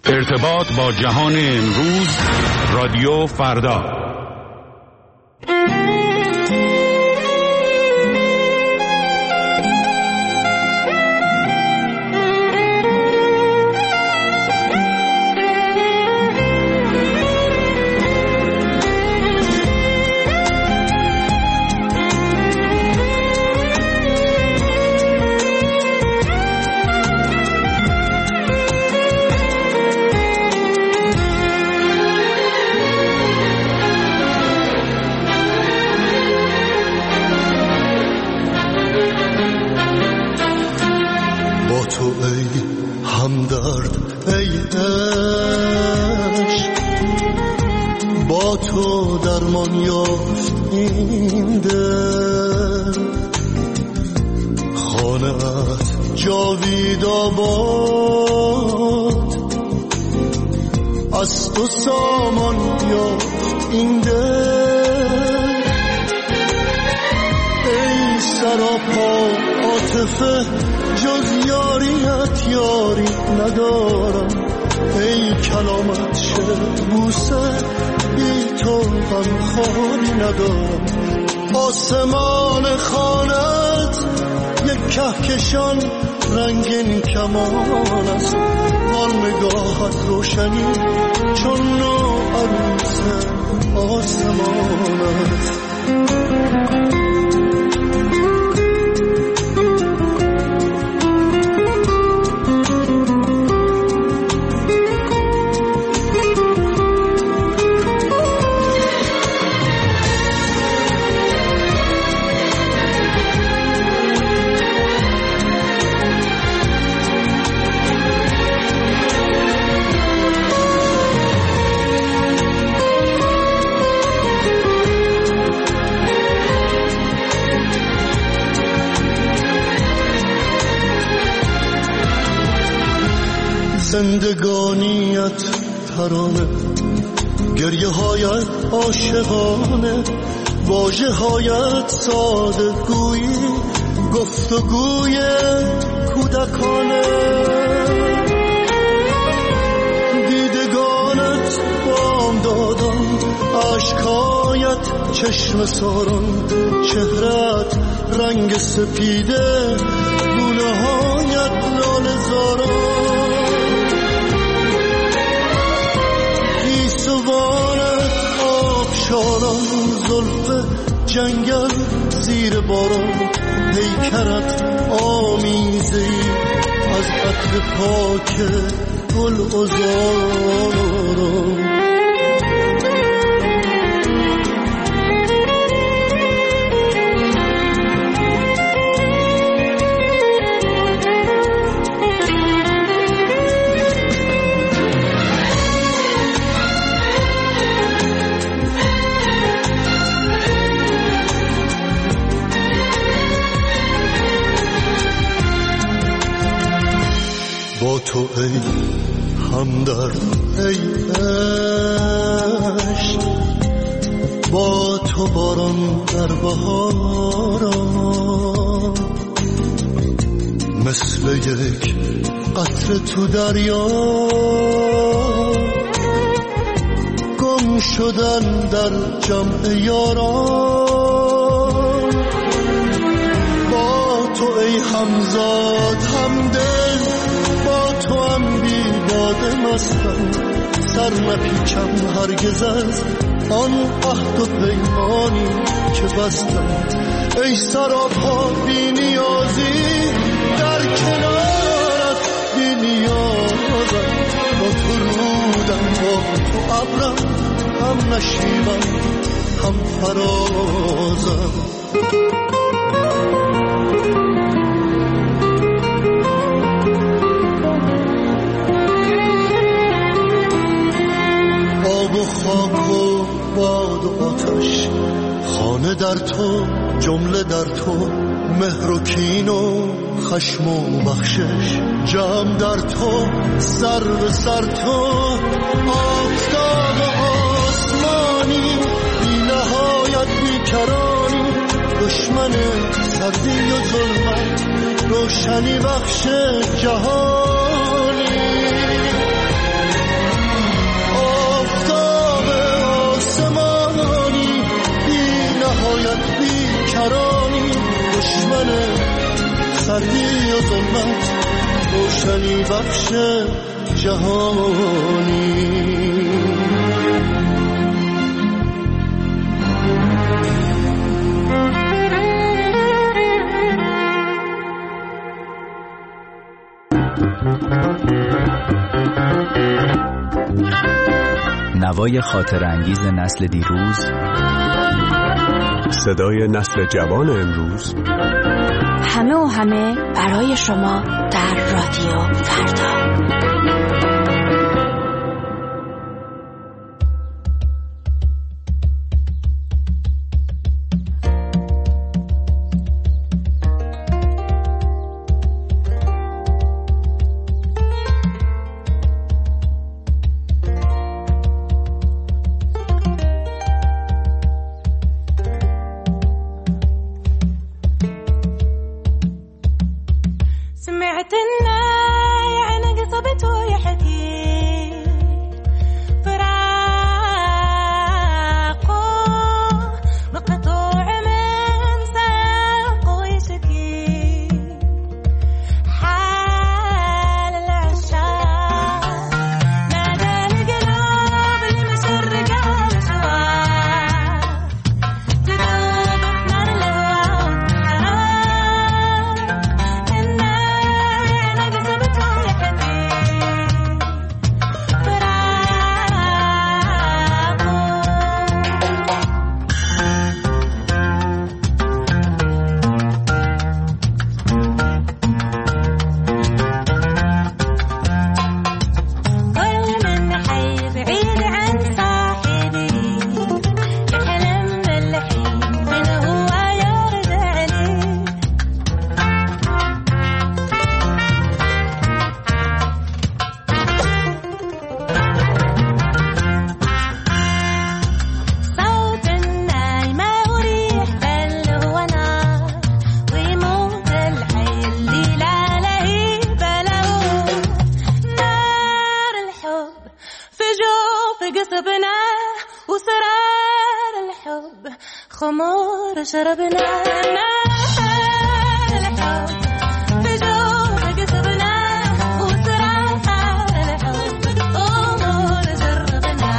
ارتباط با جهان امروز، رادیو فردا. آسمان خانت یک کهکشان رنگین کمان است، آن نگاهت روشنی چون نو عروس آسمان است. زندگانیت ترانه، گریه هایت عاشقانه، واژه هایت ساده گویی، گفتگوی کودکانه. دیدگانت بامدادان، عشقایت چشم ساران، چهرت رنگ سپیده، گونه هایت لاله زاران. سوانت آبشاران، زلف جنگل زیر باران، پیکرت آمیزه‌ای از عطر پاک گل عذاران. با تو ای همدرد، ای عشق، با تو باران در بهاران، مثل یک قطره تو دریا، گم شدن در جمع یاران. با تو ای همزاد همدل، تو هم بی باده مستم، سر نپیچم هرگز از آن عهد و پیمانی که بستم. ای سراپا بی نیازی، در کنارت بی نیازم، با تو رودم، با تو ابرم، هم نشیبم هم فرازم. خاک و باد و آتش، خانه در تو، جمله در تو، مهر و کین و خشم و بخشش، جمع در تو، سر به سر تو، آفتاب آسمانی، بی نهایت بیکرانی، دشمن سردی و ظلمت، روشنی بخش جهانی. تسلی بخش جهانی. نوای خاطر انگیز نسل دیروز، صدای نسل جوان امروز، همه و همه برای شما در رادیو فردا. سمعت الناي عن قصبت ويحكي فراقه مقطوع من ساقه ويشكي حال العشاق نادى القلوب المشرقة مشوار تذوب نار الهوى خمور شربنا نار الحب بجوف قصبنا وسرار الحب أمور جربنا.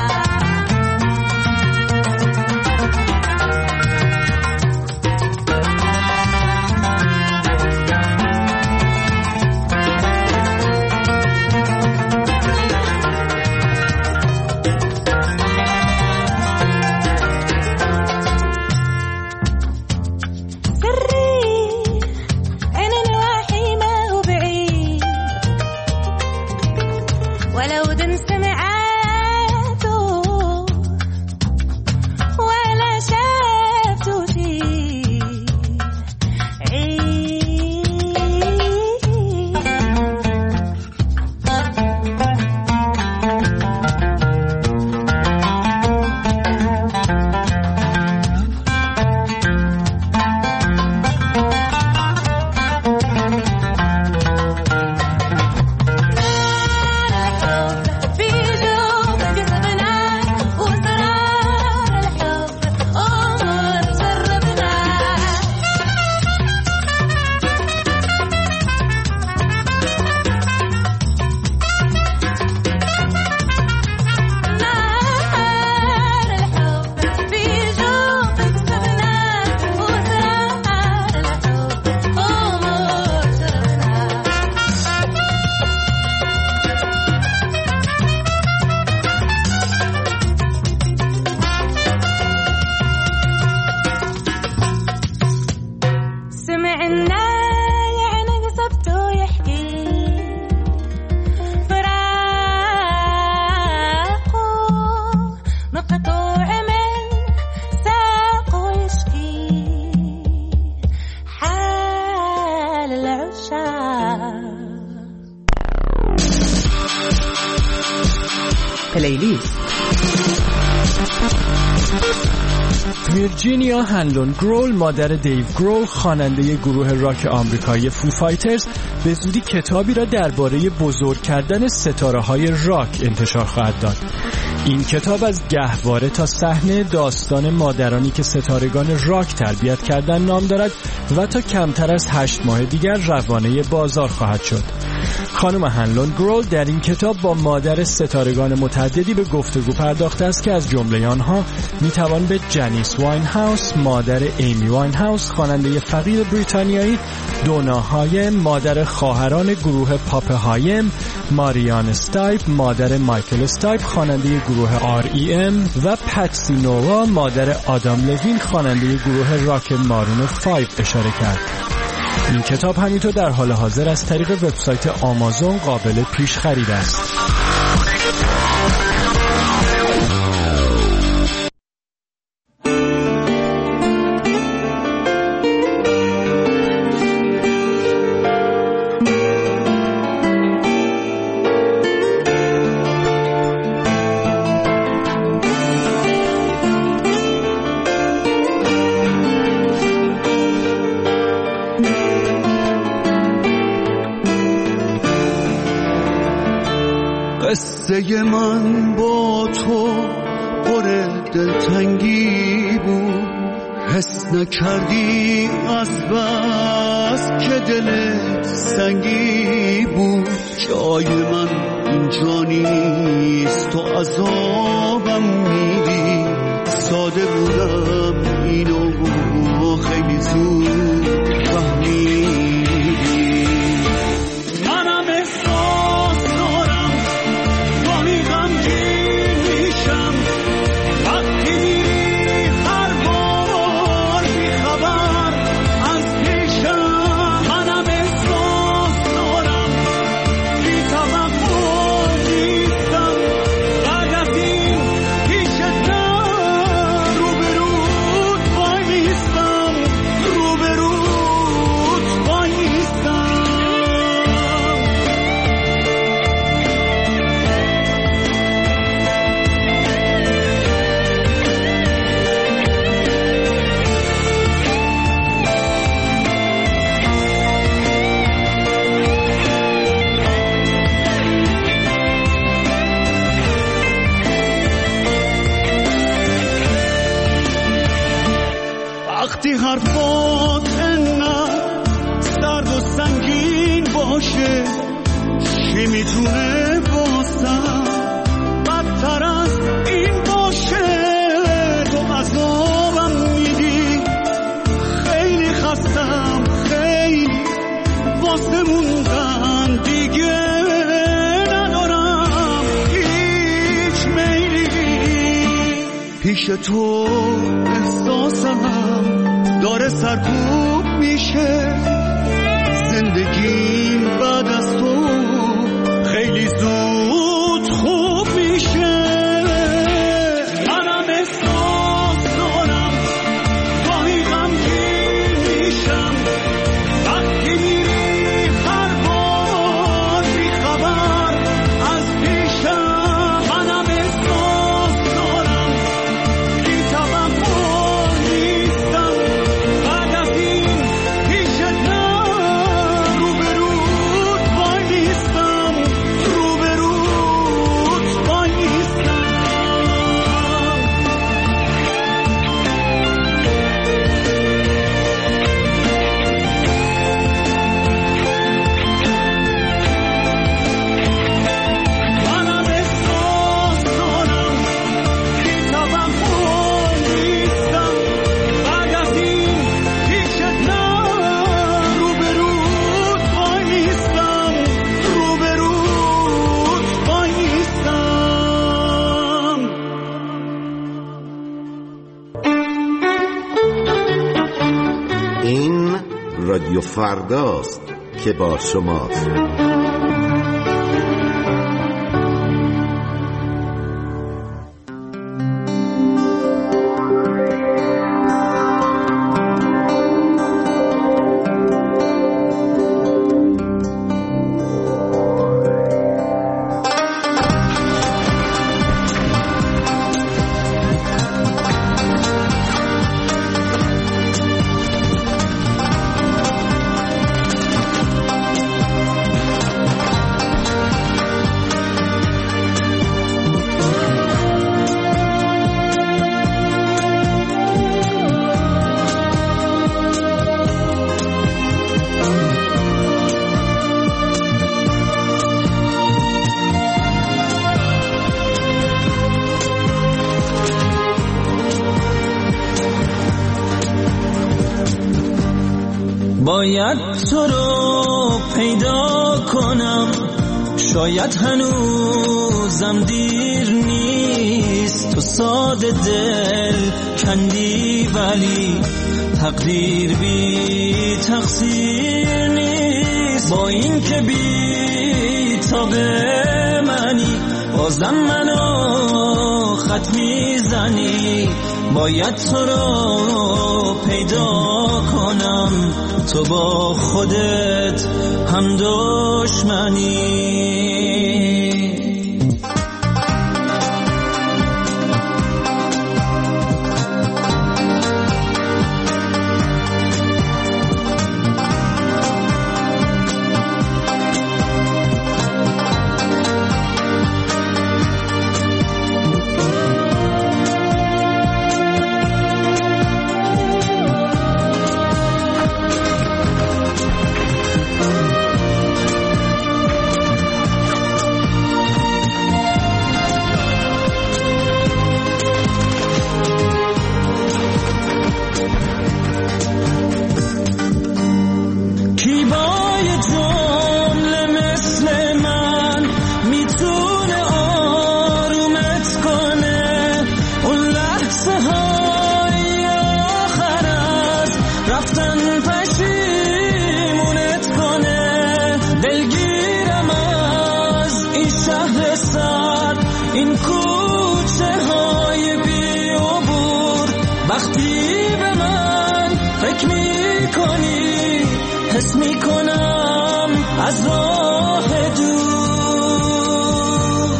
ولو دم سمعاته ولا شافته فيه پلیلیست. ویرجینیا هنلون گرول، مادر دیو گرول، خواننده گروه راک آمریکایی فو فایترز، به زودی کتابی را درباره بزرگ کردن ستاره‌های راک انتشار خواهد داد. این کتاب از گهواره تا صحنه داستان مادرانی که ستارگان راک تربیت کردن نام دارد و تا کمتر از 8 ماه دیگر روانه بازار خواهد شد. خانم هنلون گرول در این کتاب با مادر ستارگان متعددی به گفتگو پرداخته است که از جمله آنها میتوان به جنیس واین هاوس مادر ایمی واین هاوس خواننده فقیر بریتانیایی، دونا هایم مادر خواهران گروه پاپ هایم، ماریان استایپ مادر مایکل استایپ خواننده گروه R.E.M و پتسی نووا مادر آدام لوین خواننده گروه راک مارون 5 اشاره کرد. این کتاب همینطور در حال حاضر از طریق وبسایت آمازون قابل پیش خرید است. قصه من با تو پر دلتنگی بود، حس نکردی از بس که دلت سنگی بود. جای من اینجا نیست، تو عذابم میدی. ساده بودم اینو خیلی زود فهمیدی. منم احساس دارم گاهی غمگین میشم وقتی میری هر بار بیخبر از پیشم. منم احساس دارم بی توقع نیستم بعد از این پیشت نه، روبروت وای نیستم، روبروت وای نیستم. وقتی حرفات انقدر سرد و سنگین باشه، چی میتونه واسم بدتر از این باشه؟ تو عذابم میدی، خیلی خستم، خیلی واسه موندن دیگه ندارم هیچ میلی. پیش تو احساسم داره سرکوب میشه، زندگیم بعد از تو خیلی زود خوب میشه. منم احساس دارم گاهی غمگین میشم وقتی میری هر بار بیخبر از پیشم. منم احساس دارم بی توقع نیستم بعد از این پیشت نه، روبروت وای نیستم، روبروت وای نیستم. منم احساس دارم بی توقع نیستم بعد از این پیشت نه، روبروت وای نیستم، روبروت وای نیستم. این رادیو فرداست که با شماست. باید تو رو پیدا کنم، شاید هنوزم دیر نیست. تو ساده دل کندی ولی تقدیر بی تقصیر نیست. با این که بی تاب منی بازم منو خط میزنی. باید تو رو پیدا کنم، تو با خودت هم دشمنی. حس میکنم از راه دور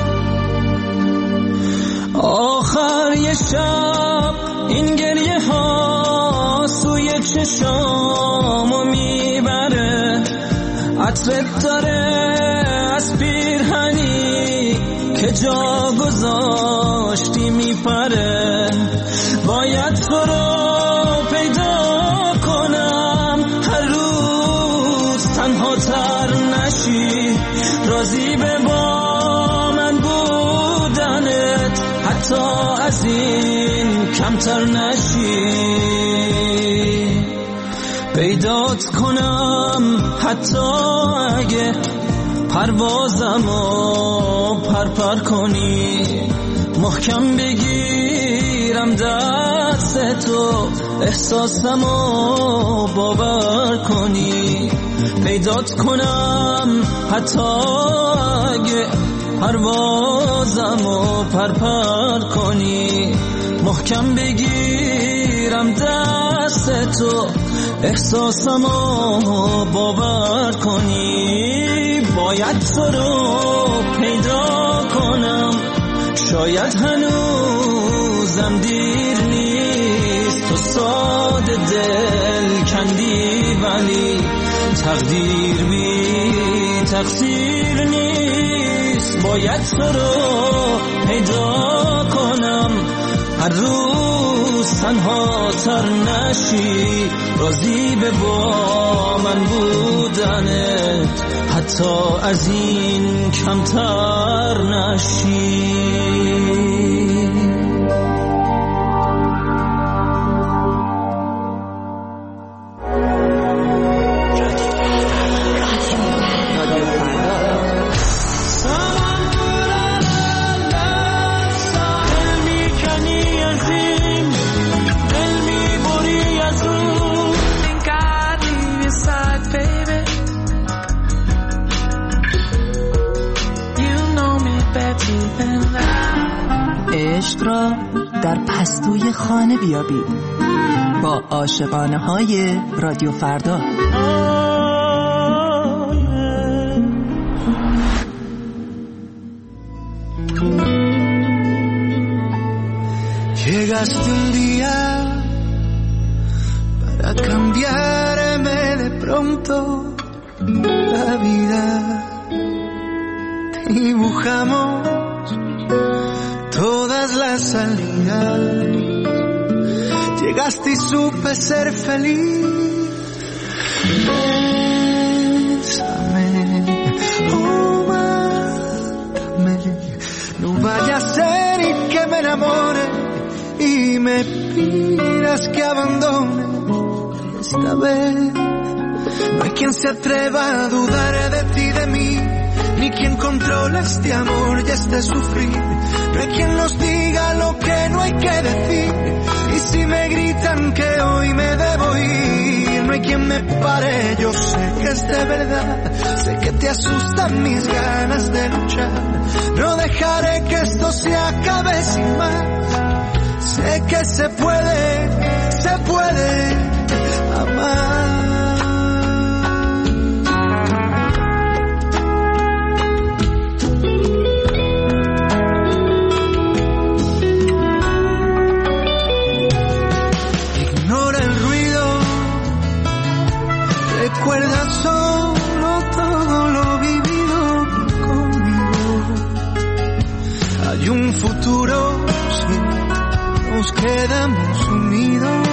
آخر یه شب این گریه ها سوی چشامو میبره. عطرت داره از پیرهنی که جا گذاشتی میپره. باید تو رو پیدا کنم، هر روز تنها تر نشی. راضی به با من بودنت، حتی از این کمتر نشی. پیدات کنم حتی اگه پروازمو پرپر کنی. محکم بگیرم دست تو، احساسمو باور کنی. پیدات کنم حتی اگه پروازمو پرپر کنی. محکم بگیرم دست تو، احساسمو باور کنی. باید تو رو پیدا کنم، شاید هنوزم دیر نیست. تو ساده دل کندی ولی تقدیر بی تقصیر نیست. باید تو رو پیدا کنم، هر روز تنها تر نشی. راضی به با من بودنت، حتی از این کمتر نشی. عشق را در پستوی خانه بیابید با عاشقانه های رادیو فردا. Llegaste un día para cambiarme de pronto la vida. Dibujamos todas las salidas. Llegaste y supe ser feliz. Bésame, oh mátame. No vaya a ser y que me enamore y me pidas que abandone. Esta vez No hay quien se atreva a dudar de ti, de mí, ni quien controla este amor y este sufrir. No hay quien nos diga lo que no hay que decir. Y si me gritan que hoy me debo ir, no hay quien me pare, yo sé que es de verdad. Sé que te asustan mis ganas de luchar. No dejaré que esto se acabe sin más. Sé que se puede amar. Recuerda solo todo lo vivido conmigo. Hay un futuro si nos quedamos unidos.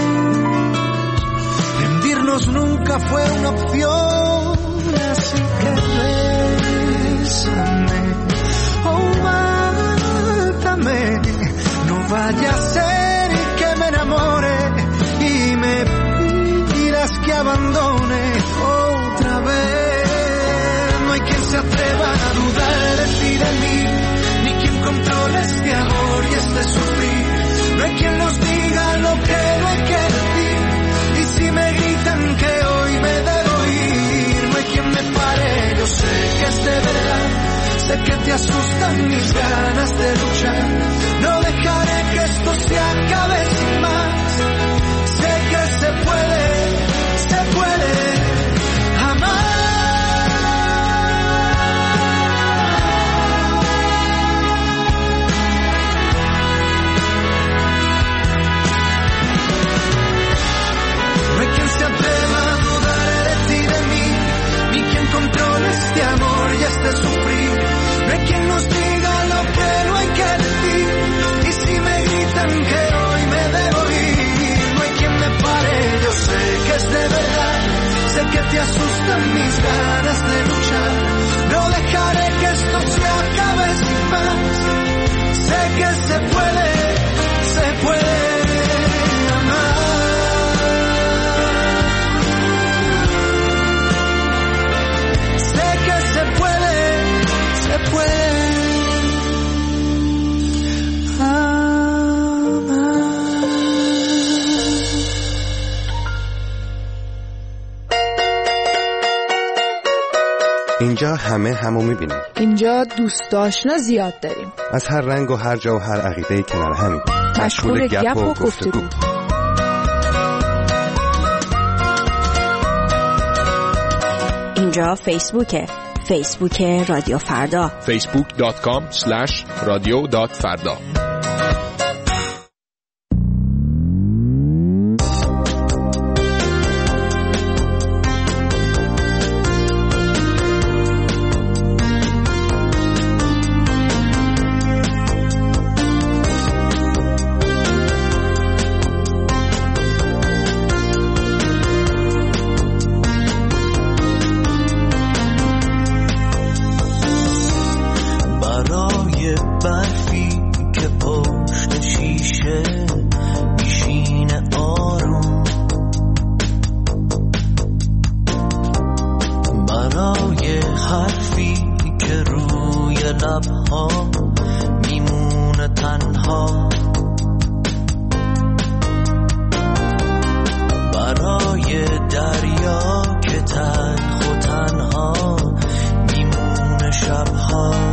Rendirnos nunca fue una opción, así que bésame, oh mátame. No vaya a ser que me enamore y me pidas que abandone otra vez. No hay quien se atreva a dudar de ti, de mí, ni quien controle este amor y este sufrir. No hay quien nos diga lo que no hay que decir. Y si me gritan que hoy me debo ir, no hay quien me pare, yo sé que es de verdad. Sé que te asustan mis ganas de luchar. No dejaré que esto se acabe sin más. Sé que se puede amar. No hay quien se atreva a dudar de ti, de mí, ni quien controle este amor y este sufrir. No hay quien nos diga lo que no hay que decir. Y si me gritan que hoy me debo ir, no hay quien me pare, yo sé que es de verdad. Sé que te asustan mis ganas de luchar. No dejaré que esto se acabe sin más. Sé que se puede amar. Sé que se puede اینجا همو میبینیم. اینجا دوست آشنا زیاد داریم. از هر رنگ و هر جا و هر عقیده‌ای کنار همیم. مشغول گپ و گفتگو. اینجا فیسبوک رادیو فردا. facebook.com/radio.farda. دریا که تنها میمونه شبها